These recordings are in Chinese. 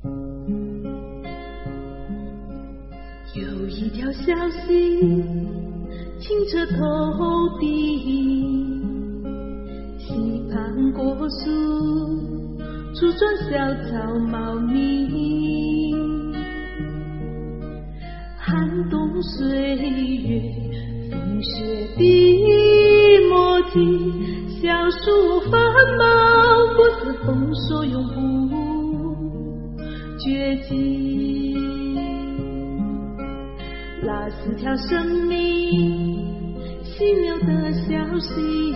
有一条小溪清澈透底，溪畔果树初转小草茂密，寒冬岁月风雪的墨迹，小树繁茂不似风说永不绝迹。那是条生命细流的小溪，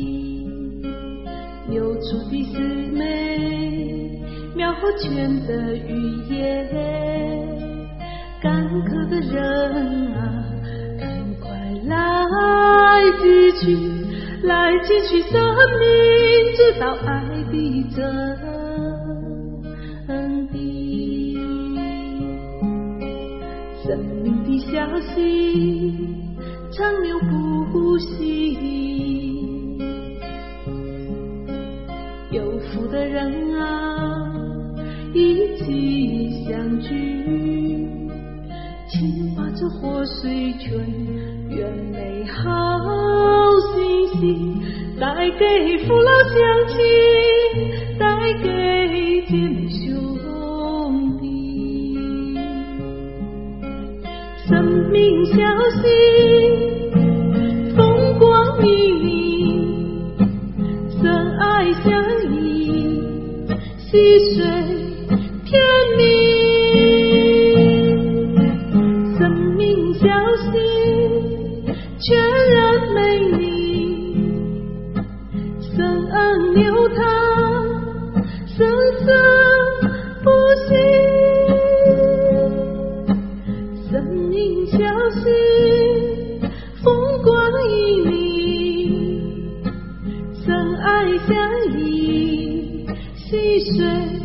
流出的是美妙和泉的语言。干渴的人啊，赶快来汲取，来汲取生命，直到爱的真谛。生命的消息长流不息，有福的人啊，一起相聚，请把这活水泉愿美好信息带给父老乡亲，带给姐妹兄弟。生命消息风光熠熠，深爱相依，溪水甜蜜。全然美丽，深恩流淌，生生不息。生命消息风光熠熠，深爱相依，溪水